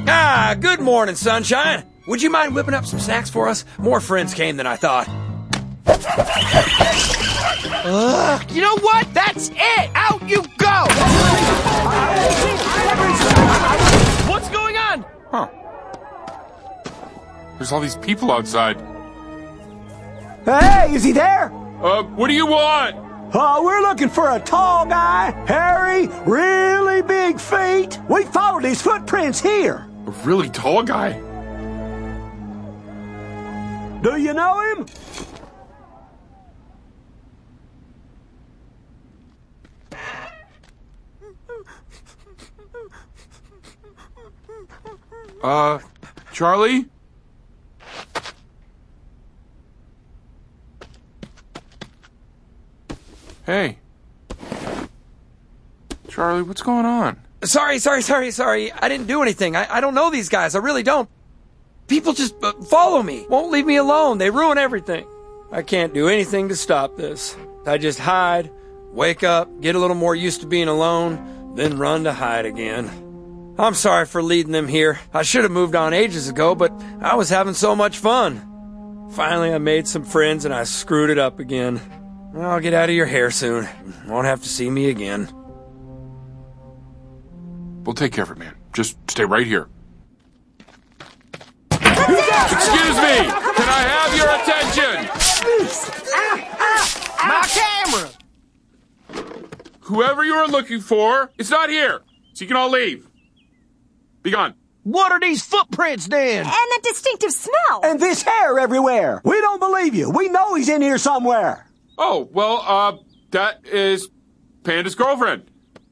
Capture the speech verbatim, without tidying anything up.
Ah, good morning, sunshine. Would you mind whipping up some snacks for us? More friends came than I thought. Ugh, you know what? That's it! Out you go! What's going on? Huh. There's all these people outside. Hey, is he there? Uh, what do you want? Uh, we're looking for a tall guy, hairy, really big feet. We followed his footprints here. A really tall guy? Do you know him? Uh, Charlie? Hey. Charlie, what's going on? Sorry, sorry, sorry, sorry. I didn't do anything. I, I don't know these guys. I really don't. People just uh, follow me. Won't leave me alone. They ruin everything. I can't do anything to stop this. I just hide, wake up, get a little more used to being alone, then run to hide again. I'm sorry for leading them here. I should have moved on ages ago, but I was having so much fun. Finally, I made some friends and I screwed it up again. I'll get out of your hair soon. Won't have to see me again. We'll take care of it, man. Just stay right here. Excuse me! Can I have your attention? My camera! Whoever you are looking for, it's not here. So you can all leave. Be gone. What are these footprints then? And that distinctive smell. And this hair everywhere. We don't believe you. We know he's in here somewhere. Oh, well, uh, that is Panda's girlfriend.